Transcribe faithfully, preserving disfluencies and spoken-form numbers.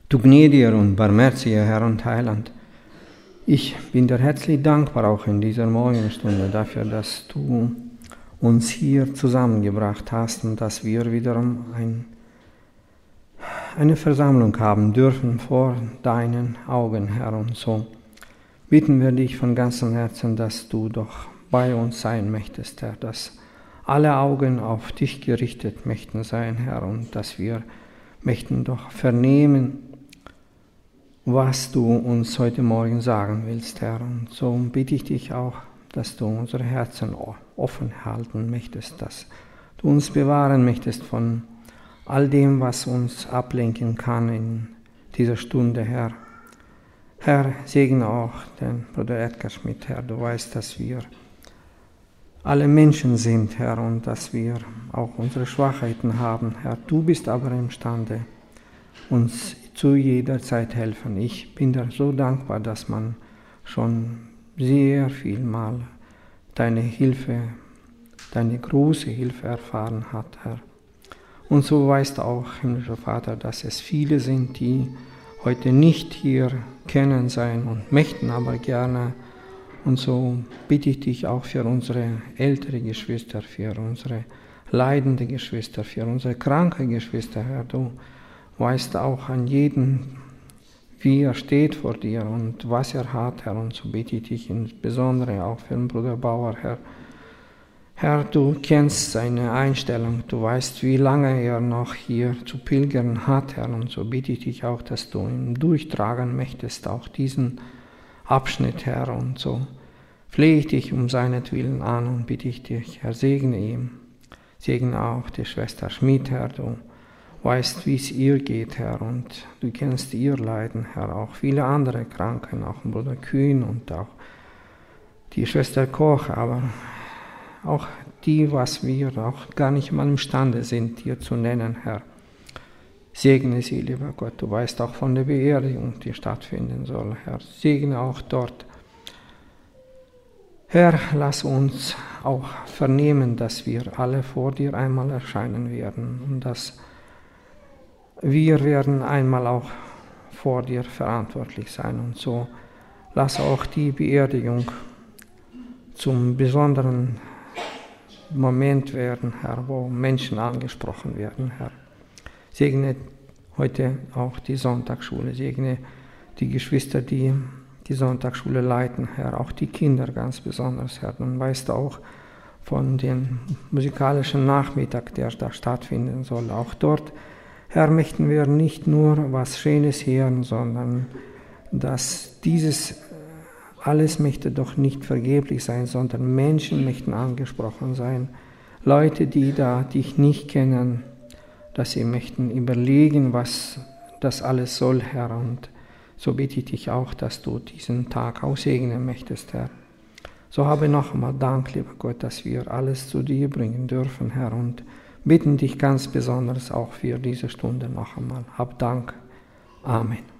Du gnädiger und barmherziger Herr und Heiland, ich bin dir herzlich dankbar auch in dieser Morgenstunde dafür, dass du uns hier zusammengebracht hast und dass wir wiederum ein, eine Versammlung haben dürfen vor deinen Augen, Herr. Und so bitten wir dich von ganzem Herzen, dass du doch bei uns sein möchtest, Herr, dass alle Augen auf dich gerichtet möchten sein, Herr, und dass wir möchten doch vernehmen, was du uns heute Morgen sagen willst, Herr. Und so bitte ich dich auch, dass du unsere Herzen offen halten möchtest, dass du uns bewahren möchtest von all dem, was uns ablenken kann in dieser Stunde, Herr. Herr, segne auch den Bruder Edgar Schmidt, Herr. Du weißt, dass wir alle Menschen sind, Herr, und dass wir auch unsere Schwachheiten haben, Herr. Du bist aber imstande, uns zu jeder Zeit helfen. Ich bin dir so dankbar, dass man schon sehr viel mal deine Hilfe, deine große Hilfe erfahren hat, Herr. Und so weißt du auch, himmlischer Vater, dass es viele sind, die heute nicht hier kennen sein und möchten aber gerne. Und so bitte ich dich auch für unsere ältere Geschwister, für unsere leidende Geschwister, für unsere kranke Geschwister, Herr. Du weißt auch an jeden, wie er steht vor dir und was er hat, Herr. Und so bitte ich dich insbesondere auch für den Bruder Bauer, Herr. Herr, du kennst seine Einstellung, du weißt, wie lange er noch hier zu pilgern hat, Herr. Und so bitte ich dich auch, dass du ihn durchtragen möchtest, auch diesen Abschnitt, Herr. Und so flehe ich dich um seinetwillen an und bitte ich dich, Herr, segne ihm. Segne auch die Schwester Schmidt, Herr. Du weißt, wie es ihr geht, Herr, und du kennst ihr Leiden, Herr, auch viele andere Kranken, auch Bruder Kühn und auch die Schwester Koch, aber auch die, was wir auch gar nicht mal imstande sind, dir zu nennen, Herr. Segne sie, lieber Gott, du weißt auch von der Beerdigung, die stattfinden soll, Herr. Segne auch dort. Herr, lass uns auch vernehmen, dass wir alle vor dir einmal erscheinen werden und dass wir werden einmal auch vor dir verantwortlich sein. Und so lass auch die Beerdigung zum besonderen Moment werden, Herr, wo Menschen angesprochen werden, Herr. Segne heute auch die Sonntagsschule, segne die Geschwister, die die Sonntagsschule leiten, Herr, auch die Kinder ganz besonders, Herr. Dann weißt du auch von dem musikalischen Nachmittag, der da stattfinden soll, auch dort, Herr, möchten wir nicht nur was Schönes hören, sondern dass dieses alles möchte doch nicht vergeblich sein, sondern Menschen möchten angesprochen sein. Leute, die da dich nicht kennen, dass sie möchten überlegen, was das alles soll, Herr. Und so bitte ich dich auch, dass du diesen Tag aussegnen möchtest, Herr. So habe noch einmal Dank, lieber Gott, dass wir alles zu dir bringen dürfen, Herr, und bitten dich ganz besonders auch für diese Stunde noch einmal. Hab Dank. Amen.